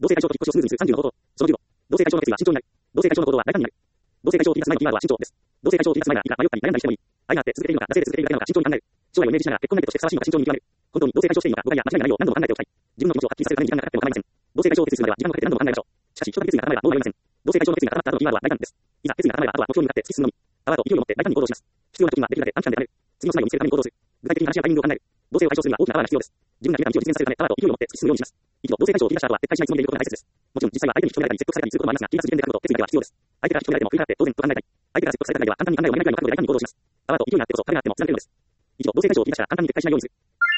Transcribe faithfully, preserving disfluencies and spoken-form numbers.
同性対象と引っ越しをスムーズにするさんじゅうの方法。そのじゅうご、同性対象の決意は慎重になる。同性対象の行動は大胆になる。同性対象を切り出す前のキーワードは慎重です。同性対象を切り出す前がいいか迷ったり悩んだりしてもいい。愛があって続けているのか、惰性で続けているだけなのか慎重に考える。将来をイメージしながら結婚相手としてふさわしいのか慎重に見極める。本当に同性対象していいのか誤解や間違いがないよう何度も考えておきたい。自分の気持ちをはっきりさせるために時間がかかっても構いません。同性対象を決意するまでは時間をかけて何度も考えましょう。しかし、一つだけ決意が固まればもう迷いません。同性対象の決意が固まった後のキーワードは大胆です。いざ決意が固まればあとは目標に向かって突き進むのみ。パワーと勢いを持って大胆に行動します。必要な時にはできるだけ短期間でやる。次の備えを見つけるために行動する。具体的に話し合うタイミングを考える。同性を解消するには大きなパワーが必要です。自分が決めた道を実現させるためパワーと勢いを持って突き進むようにします。一度同性対象を切り出した後は撤回しないつもりでいることが大切です。もちろん実際は相手に引き止められたり説得されたりすることもありますが、切り出す時点で覚悟と決意だけは必要です。相手から引き止められても振り払って当然と考えたい。相手から説得された際では簡単に考えをやめないくらいの覚悟で大胆に行動します。パワーと勢いがあってこそ彼があっても貫けるのです。以上、同性対象を切り出したら簡単に撤回しないようにする。